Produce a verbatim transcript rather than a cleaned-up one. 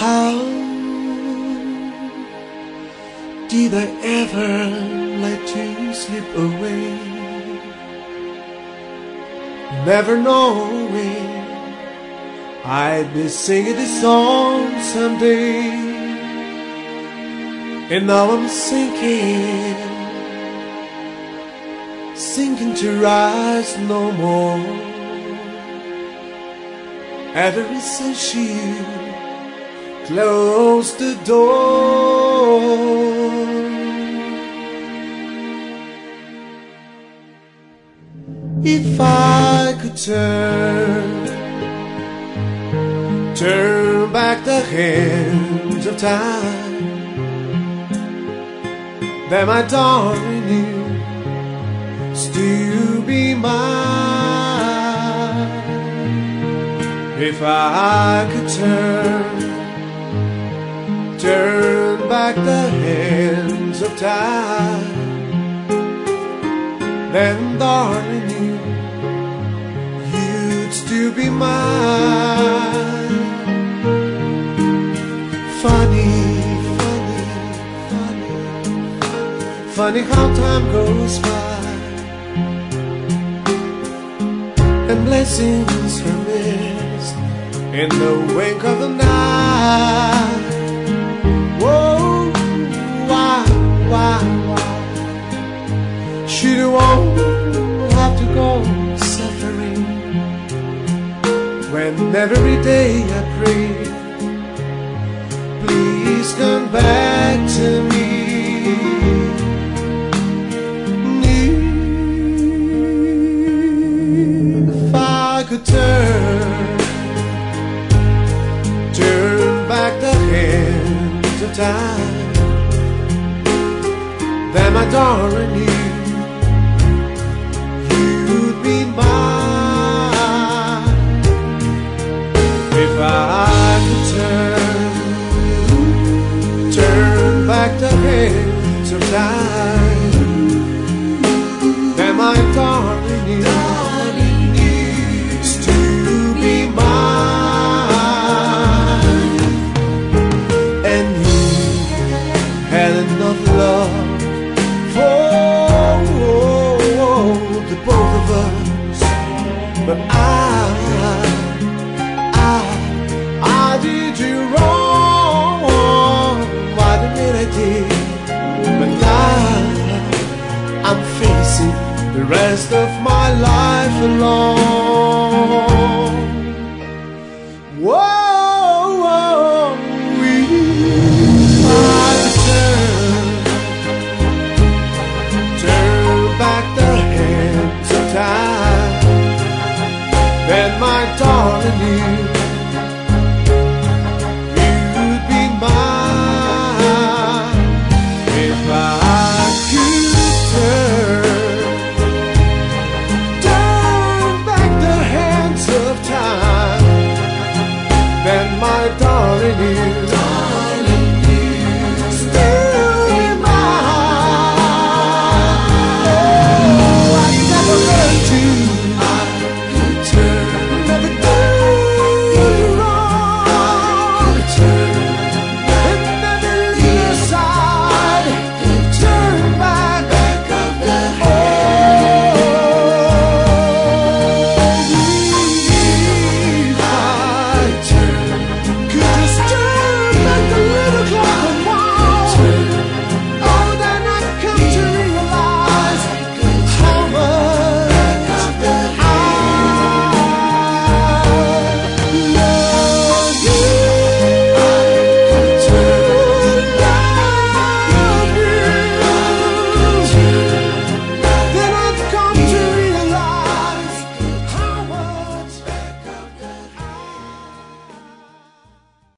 How did I ever let you slip away, never knowing I'd be singing this song someday? And now I'm sinking, sinking to rise no more. Ever since you closed the door. If I could turn, turn back the hands of time, then my darling you still be mine. If I could turn, turn back the hands of time, then darling you, you'd still be mine. Funny, funny, funny, funny how time goes by, and blessings are missed in the wink of the night. Whoa, why, why, why should you won't have to go suffering, when every day I pray, please come back to me. If I could turn, turn back the hands of time, then my darling you, you'd be mine. If I could turn, turn back the hands of time, then my darling you, darling you still be mine. And you had enough love for the both of us, but I, I, I did you wrong. Why did I did? But now I'm facing the rest of my life alone. Whoa, whoa, we I turn, turn back the hands of time, then my darling you